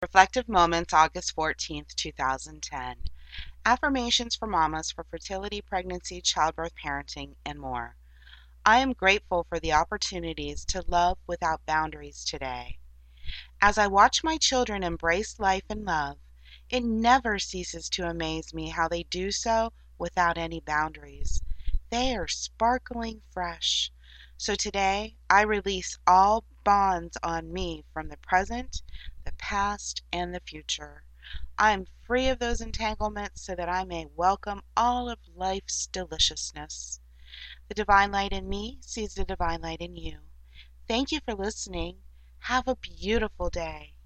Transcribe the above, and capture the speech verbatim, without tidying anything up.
Reflective Moments, August fourteenth, two thousand ten. Affirmations for mamas for fertility, pregnancy, childbirth, parenting, and more. I am grateful for the opportunities to love without boundaries today. As I watch my children embrace life and love, it never ceases to amaze me how they do so without any boundaries. They are sparkling fresh. So today, I release all bonds on me from the present, the past, and the future. I am free of those entanglements so that I may welcome all of life's deliciousness. The divine light in me sees the divine light in you. Thank you for listening. Have a beautiful day.